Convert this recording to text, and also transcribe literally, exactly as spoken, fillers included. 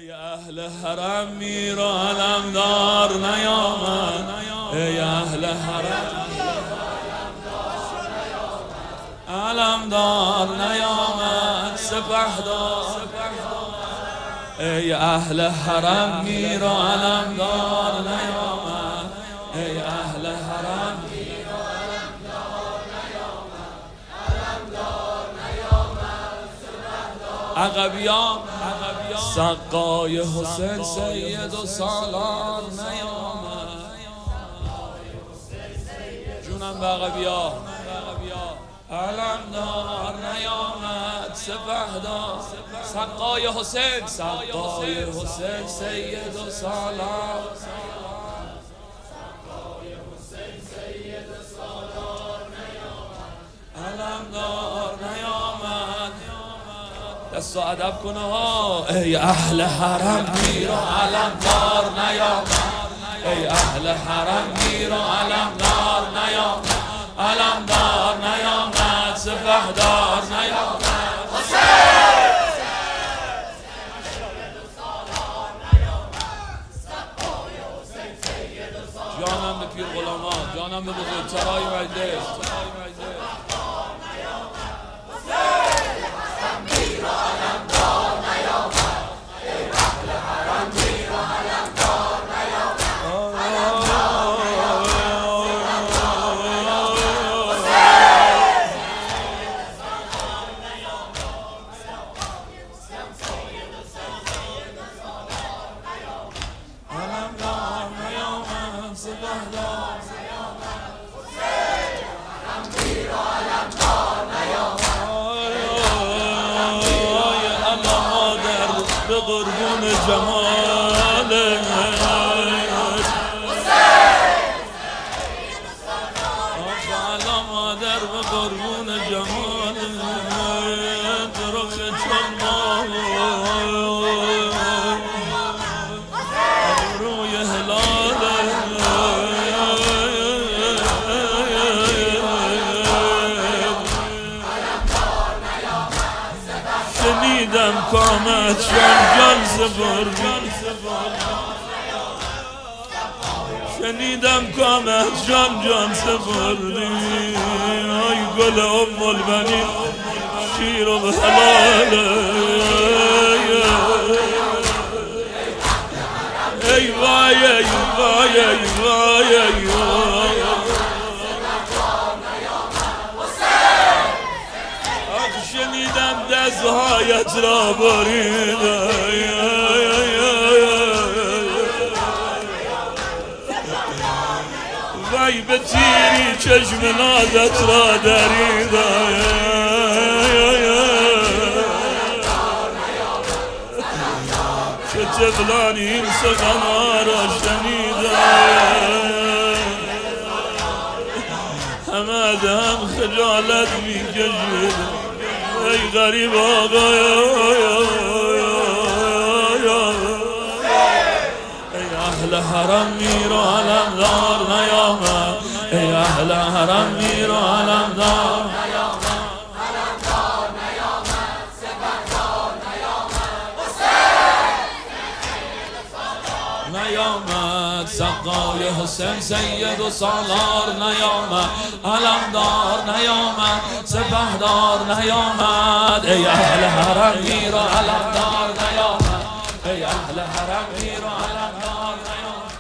ای اهل حرم میر و علمدار نیامد، ای اهل حرم علمدار نیامد، سپهدار ای اهل حرم میر و علمدار نیامد، ای اهل حرم میر و علمدار نیامد، علمدار نیامد، سپهدار عقبیان سقای حسین سید و سالار نیامد، جونم به عقبیا علمدار نیامد، سپهدار سقای حسین سقای حسین سید و سالار علمدار نیامد. دست و ادب کنه ها. ای اهل حرم میر و علمدار نیامد، ای اهل حرم میر و علمدار نیامد، علمدار نیامد، سپهدار نیامد، حسین جانم به پیر غلامان، جانم به بزرگترهای مجلس. به قربون جمال آقا مادر، به قربون جمال رخ چون روی هلال شنیدم کامت جان جان سپردی، شنیدم کامت جان جان سپردی، ای گل ام البنین شیر و حلال، ای وای ای وای ای وای ای وای شنیدم دستهایت را بریده، وای به تیری چشم نازت را دریده، چه طفلانی این سخنها را شنیده، همه دم خجالت می کشیده، ای غریب آقا ای اهل حرم میر و علمدار نیامد، ای اهل حرم میر و علمدار نیامد، علمدار نیامد، سپهدار نیامد، حسین نیامد، سقای حسین سید و سالار نیامد، علمدار نیامد، سپهدار نیامد، ای اهل حرم میر و علمدار نیامد، ای اهل حرم میر و علمدار نیامد.